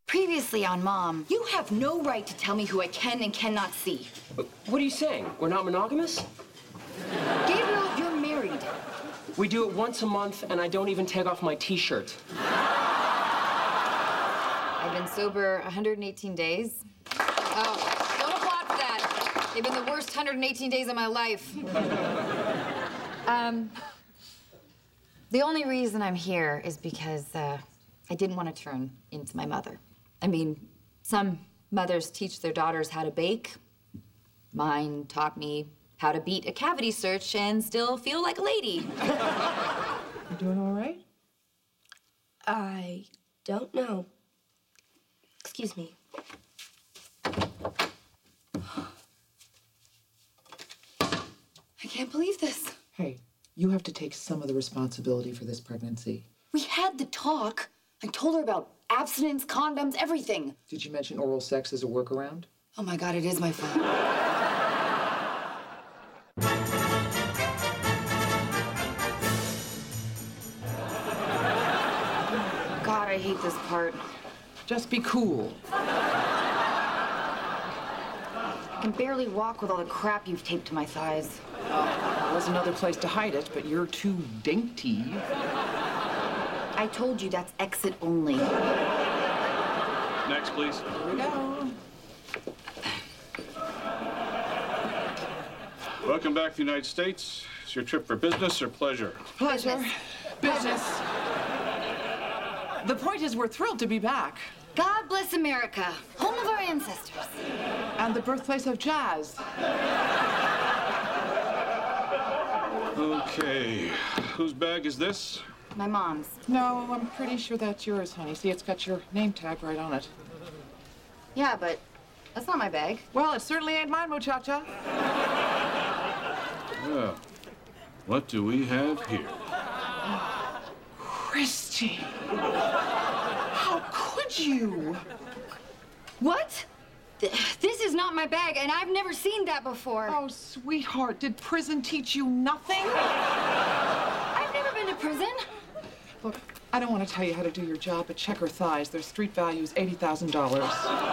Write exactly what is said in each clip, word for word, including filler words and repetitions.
Previously on Mom, you have no right to tell me who I can and cannot see. What are you saying? We're not monogamous? Gabriel, you're married. We do it once a month, and I don't even take off my t-shirt. I've been sober one hundred eighteen days. Oh, don't applaud for that. They've been the worst one hundred eighteen days of my life. um, the only reason I'm here is because uh, I didn't want to turn into my mother. I mean, some mothers teach their daughters how to bake. Mine taught me how to beat a cavity search and still feel like a lady. You doing all right? I don't know. Excuse me. I can't believe this. Hey, you have to take some of the responsibility for this pregnancy. We had the talk. I told her about abstinence, condoms, everything. Did you mention oral sex as a workaround? Oh my God, it is my fault. God, I hate this part. Just be cool. I can barely walk with all the crap you've taped to my thighs. There was another place to hide it, but you're too dainty. I told you that's exit only. Next, please. Here we go. Welcome back to the United States. Is your trip for business or pleasure? Pleasure. Business. The point is, we're thrilled to be back. God bless America, home of our ancestors. And the birthplace of jazz. Okay. Whose bag is this? My mom's. No, I'm pretty sure that's yours, honey. See, it's got your name tag right on it. Yeah, but that's not my bag. Well, it certainly ain't mine, muchacha. Well, what do we have here? Christy. How could you? What? Th- This is not my bag, and I've never seen that before. Oh, sweetheart, did prison teach you nothing? I've never been to prison. Look, I don't want to tell you how to do your job, but check her thighs. Their street value is eighty thousand dollars.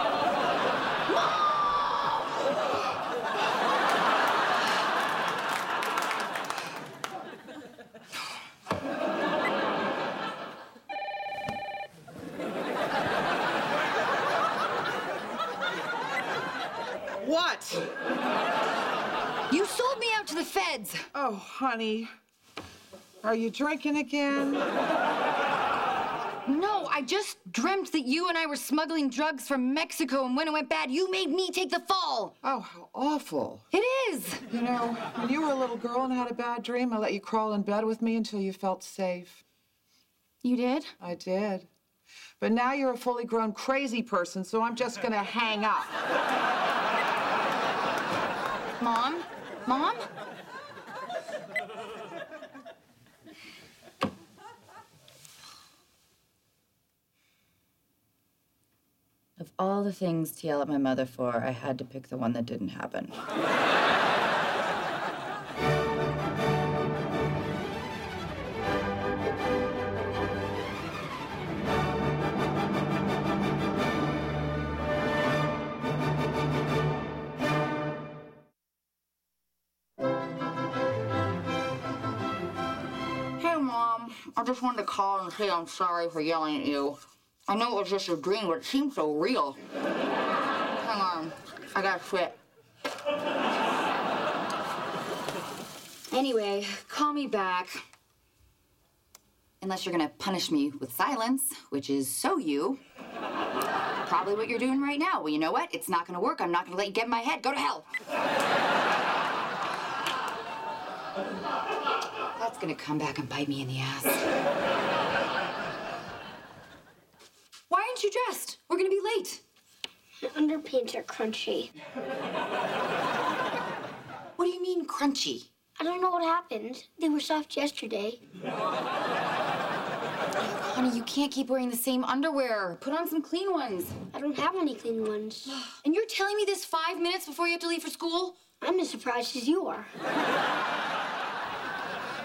What? You sold me out to the feds. Oh, honey. Are you drinking again? No, I just dreamt that you and I were smuggling drugs from Mexico, and when it went bad, you made me take the fall. Oh, how awful. It is. You know, when you were a little girl and had a bad dream, I let you crawl in bed with me until you felt safe. You did? I did. But now you're a fully grown crazy person, so I'm just gonna hang up. Mom? Mom? Of all the things to yell at my mother for, I had to pick the one that didn't happen. Hey, Mom. I just wanted to call and say I'm sorry for yelling at you. I know it was just a dream, but it seemed so real. Hang on. I gotta quit. Anyway, call me back. Unless you're gonna punish me with silence, which is so you. Probably what you're doing right now. Well, you know what? It's not gonna work. I'm not gonna let you get in my head. Go to hell. That's gonna come back and bite me in the ass. Why aren't you dressed? We're gonna be late. My underpants are crunchy. What do you mean, crunchy? I don't know what happened. They were soft yesterday. Honey, you can't keep wearing the same underwear. Put on some clean ones. I don't have any clean ones. And you're telling me this five minutes before you have to leave for school? I'm as surprised as you are.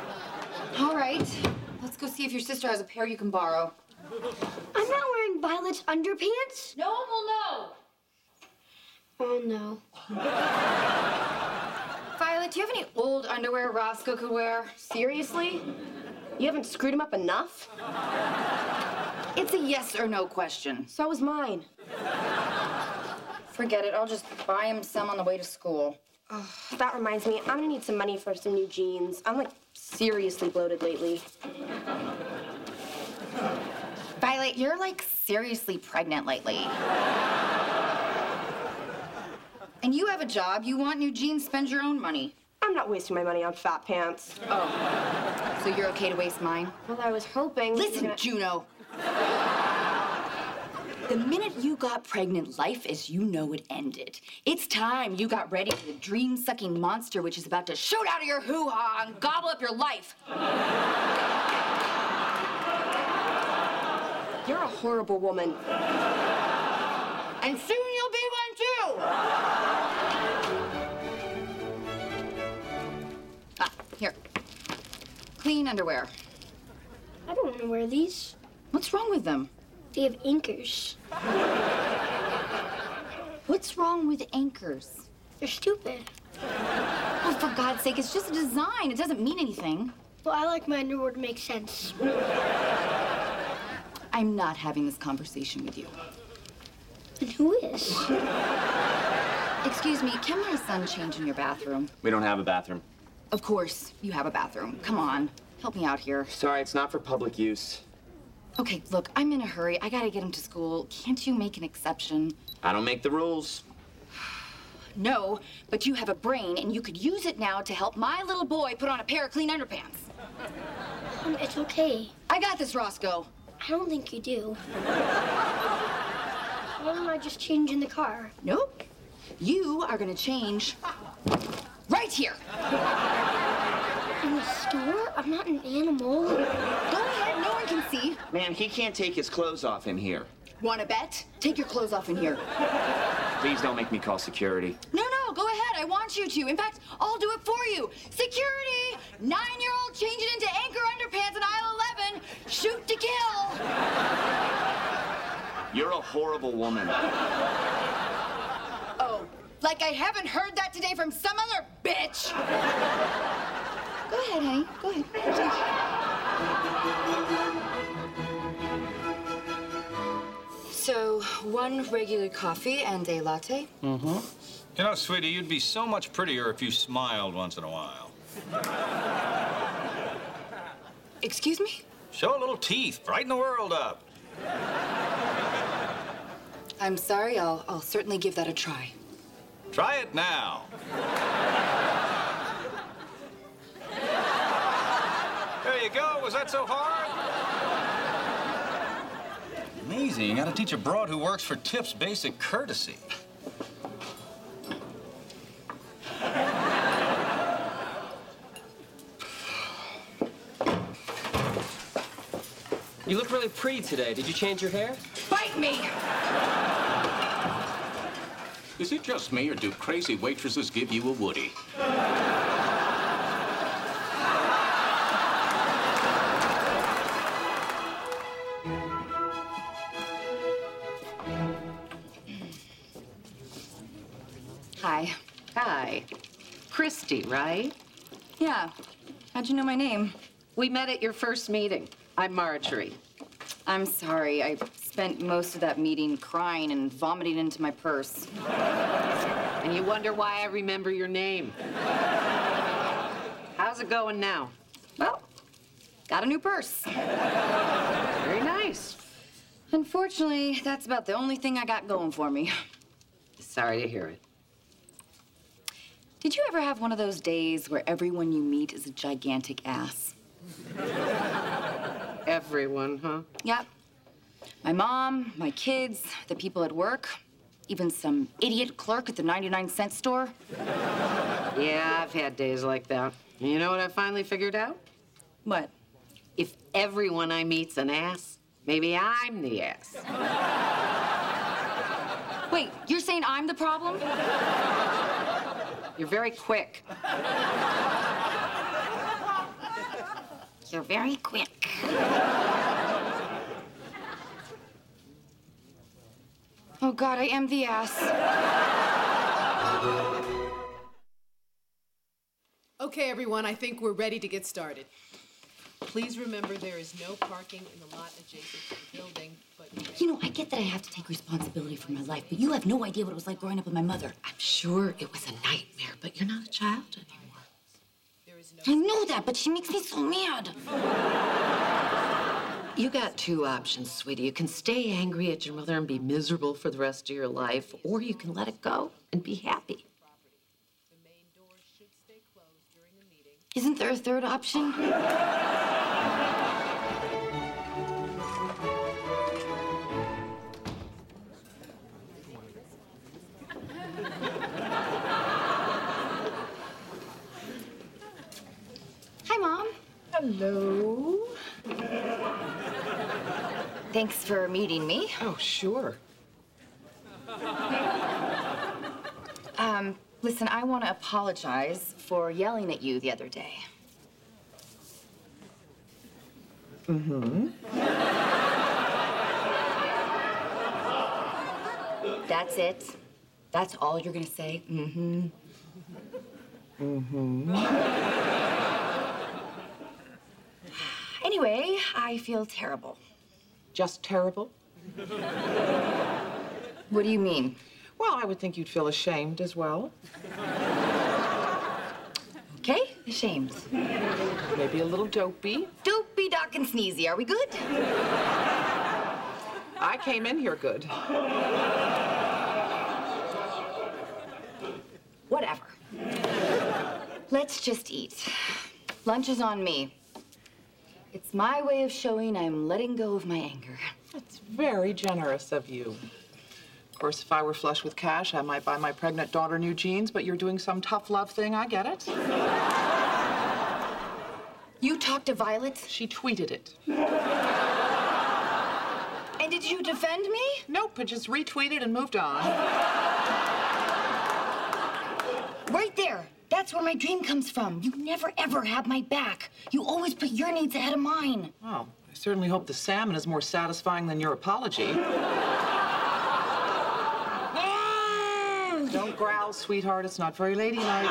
All right. Let's go see if your sister has a pair you can borrow. I'm not wearing Violet's it's underpants? No one will know. Oh, no. Violet, do you have any old underwear Roscoe could wear? Seriously? You haven't screwed him up enough? It's a yes or no question. So was mine. Forget it. I'll just buy him some on the way to school. Oh, that reminds me, I'm gonna need some money for some new jeans. I'm like seriously bloated lately. Violet, you're like seriously pregnant lately. And you have a job. You want new jeans, spend your own money. I'm not wasting my money on fat pants. Oh. So you're okay to waste mine? Well, I was hoping. Listen, gonna... Juno. The minute you got pregnant, life as you know it ended. It's time you got ready for the dream-sucking monster which is about to shoot out of your hoo-ha and gobble up your life. You're a horrible woman. And soon you'll be one too. Ah, here. Clean underwear. I don't want to wear these. What's wrong with them? They have anchors. What's wrong with anchors? They're stupid. Oh, for God's sake, it's just a design. It doesn't mean anything. Well, I like my underwear to make sense. I'm not having this conversation with you. And who is? Excuse me, can my son change in your bathroom? We don't have a bathroom. Of course, you have a bathroom. Come on, help me out here. Sorry, it's not for public use. Okay, look, I'm in a hurry. I gotta get him to school. Can't you make an exception? I don't make the rules. No, but you have a brain, and you could use it now to help my little boy put on a pair of clean underpants. Um, it's okay. I got this, Roscoe. I don't think you do. Why don't I just change in the car? Nope. You are gonna change right here. In the store? I'm not an animal. Go ahead, no one can see. Man, he can't take his clothes off in here. Wanna bet? Take your clothes off in here. Please don't make me call security. No, no, go ahead. I want you to. In fact, I'll do it for you. Security! Nine-year-old changing into anchor underpants in aisle eleven. Shoot to kill. You're a horrible woman. Oh, like I haven't heard that today from some other bitch. Go ahead, honey. Go ahead. So, one regular coffee and a latte? Mm-hmm. You know, sweetie, you'd be so much prettier if you smiled once in a while. Excuse me? Show a little teeth. Brighten the world up. I'm sorry. I'll, I'll certainly give that a try. Try it now. There you go. Was that so hard? Amazing. You gotta teach a broad who works for tips basic courtesy. You look really pretty today. Did you change your hair? Bite me! Is it just me, or do crazy waitresses give you a Woody? Hi. Hi. Christy, right? Yeah. How'd you know my name? We met at your first meeting. I'm Marjorie. I'm sorry. I spent most of that meeting crying and vomiting into my purse. And you wonder why I remember your name. How's it going now? Well, got a new purse. Very nice. Unfortunately, that's about the only thing I got going for me. Sorry to hear it. Did you ever have one of those days where everyone you meet is a gigantic ass? Everyone, huh? Yep. My mom, my kids, the people at work, even some idiot clerk at the ninety-nine cent store. Yeah, I've had days like that. And you know what I finally figured out? What? If everyone I meet's an ass, maybe I'm the ass. Wait, you're saying I'm the problem? You're very quick. You're very quick. Oh, God, I am the ass. Okay, everyone, I think we're ready to get started. Please remember there is no parking in the lot adjacent to the building, but... You know, I get that I have to take responsibility for my life, but you have no idea what it was like growing up with my mother. I'm sure it was a nightmare, but you're not a child anymore. There is no... I know that, but she makes me so mad. You got two options, sweetie. You can stay angry at your mother and be miserable for the rest of your life, or you can let it go and be happy. The main door should stay closed during the meeting. Isn't there a third option? Hi, Mom. Hello. Thanks for meeting me. Oh, sure. Um, listen, I want to apologize for yelling at you the other day. Mm-hmm. That's it. That's all you're gonna say? Mm-hmm. Mm-hmm. Anyway, I feel terrible. Just terrible? What do you mean? Well, I would think you'd feel ashamed as well. Okay, ashamed. Maybe a little dopey. Dopey, doc, and sneezy. Are we good? I came in here good. Whatever. Let's just eat. Lunch is on me. It's my way of showing I'm letting go of my anger. That's very generous of you. Of course, if I were flush with cash, I might buy my pregnant daughter new jeans, but you're doing some tough love thing. I get it. You talked to Violet? She tweeted it. And did you defend me? Nope, I just retweeted and moved on. Right there. That's where my dream comes from. You never, ever have my back. You always put your needs ahead of mine. Oh, I certainly hope the salmon is more satisfying than your apology. Don't growl, sweetheart. It's not very ladylike.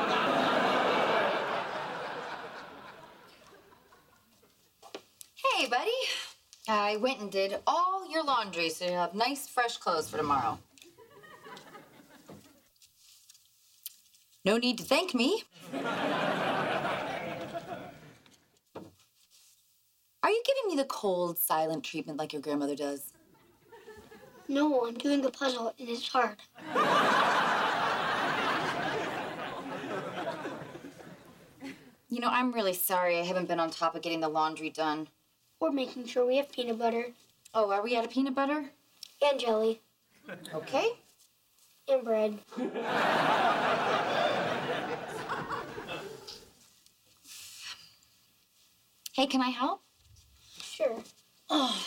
Hey, buddy. I went and did all your laundry so you'll have nice, fresh clothes for tomorrow. No need to thank me. Are you giving me the cold, silent treatment like your grandmother does? No, I'm doing a puzzle, and it's hard. You know, I'm really sorry I haven't been on top of getting the laundry done. We're making sure we have peanut butter. Oh, are we out of peanut butter? And jelly. Okay. And bread. Hey, can I help? Sure. Oh.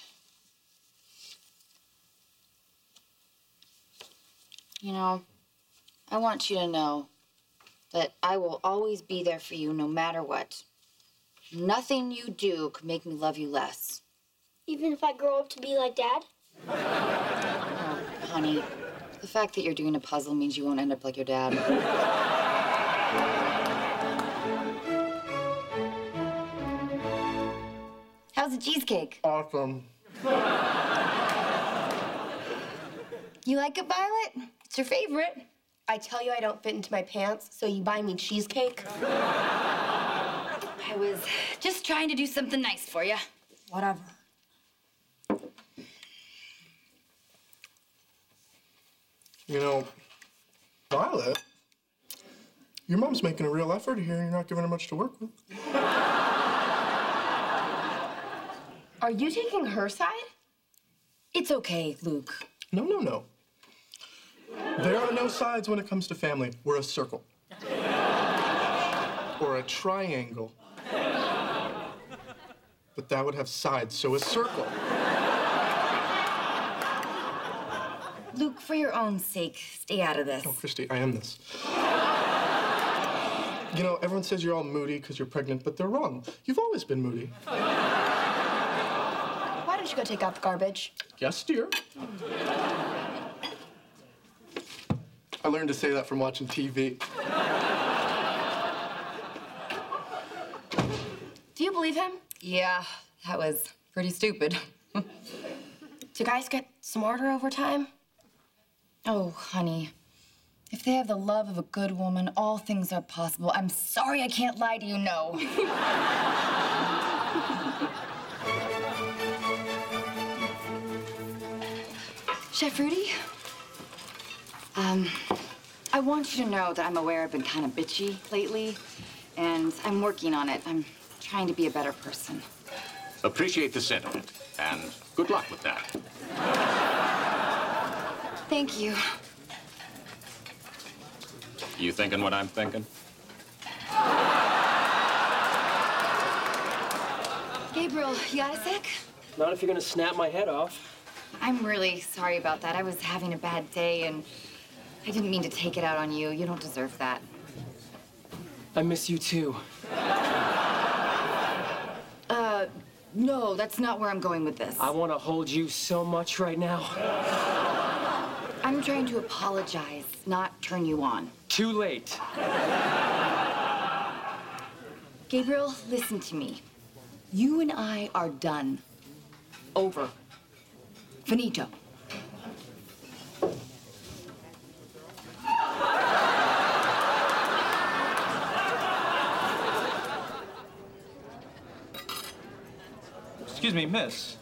You know, I want you to know that I will always be there for you no matter what. Nothing you do could make me love you less. Even if I grow up to be like Dad? Oh, honey, the fact that you're doing a puzzle means you won't end up like your dad. How's the cheesecake? Awesome. You like it, Violet? It's your favorite. I tell you I don't fit into my pants, so you buy me cheesecake? I was just trying to do something nice for you. Whatever. You know, Violet, your mom's making a real effort here and you're not giving her much to work with. Are you taking her side? It's okay, Luke. No, no, no. There are no sides when it comes to family. We're a circle. Or a triangle. But that would have sides, so a circle. Luke, for your own sake, stay out of this. Oh, Christy, I am this. You know, everyone says you're all moody because you're pregnant, but they're wrong. You've always been moody. Why don't you go take out the garbage? Yes, dear. I learned to say that from watching T V. Do you believe him? Yeah, that was pretty stupid. Do guys get smarter over time? Oh, honey. If they have the love of a good woman, all things are possible. I'm sorry I can't lie to you, no. Chef Rudy? Um, I want you to know that I'm aware I've been kind of bitchy lately, and I'm working on it. I'm trying to be a better person. Appreciate the sentiment, and good luck with that. Thank you. You thinking what I'm thinking? Gabriel, you got a sec? Not if you're gonna snap my head off. I'm really sorry about that. I was having a bad day, and I didn't mean to take it out on you. You don't deserve that. I miss you too. Uh, no, that's not where I'm going with this. I want to hold you so much right now. I'm trying to apologize, not turn you on. Too late. Gabriel, listen to me. You and I are done. Over. Finito. Excuse me, miss.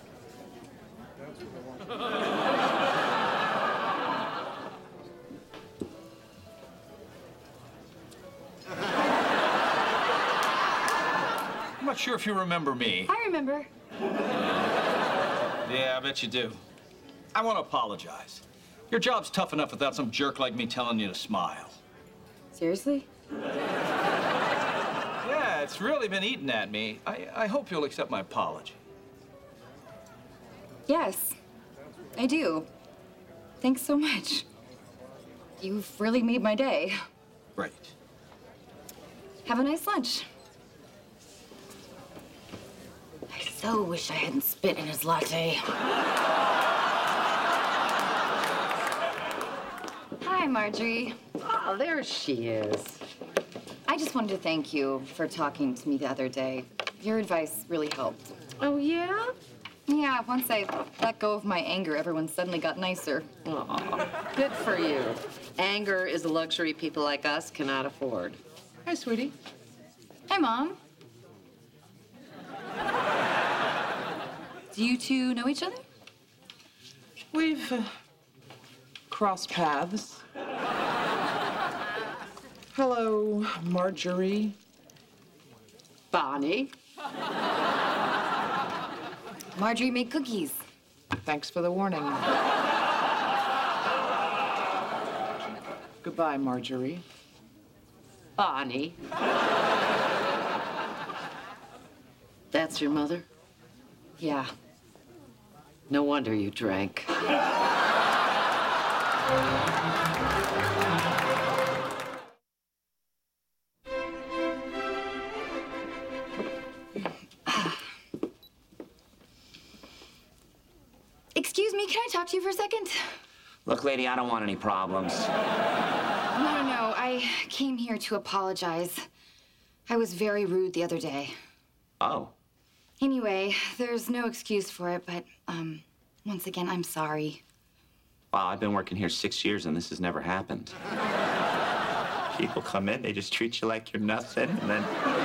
I'm not sure if you remember me. I remember. Yeah, I bet you do. I want to apologize. Your job's tough enough without some jerk like me telling you to smile. Seriously? Yeah, it's really been eating at me. I, I hope you'll accept my apology. Yes, I do. Thanks so much. You've really made my day. Great. Have a nice lunch. I so wish I hadn't spit in his latte. Hi, Marjorie. Oh, there she is. I just wanted to thank you for talking to me the other day. Your advice really helped. Oh, yeah? Yeah, once I let go of my anger, everyone suddenly got nicer. Aw, good for you. Anger is a luxury people like us cannot afford. Hi, sweetie. Hi, Mom. Do you two know each other? We've uh, crossed paths. Hello, Marjorie. Bonnie. Marjorie made cookies. Thanks for the warning. Goodbye, Marjorie. Bonnie. That's your mother? Yeah. No wonder you drank. Excuse me, can I talk to you for a second? Look, lady, I don't want any problems. No, no, no. I came here to apologize. I was very rude the other day. Oh. Anyway, there's no excuse for it, but, um, once again, I'm sorry. Wow, I've been working here six years and this has never happened. People come in, they just treat you like you're nothing, and then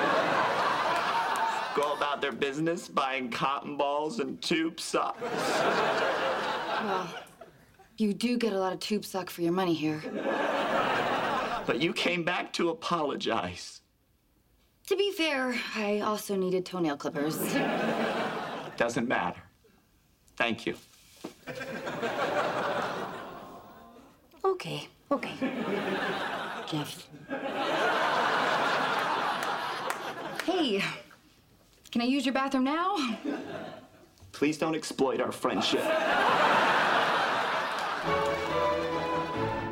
go about their business buying cotton balls and tube socks. Well, you do get a lot of tube sock for your money here. But you came back to apologize. To be fair, I also needed toenail clippers. Doesn't matter. Thank you. Okay, okay. Jeff. Hey, can I use your bathroom now? Please don't exploit our friendship.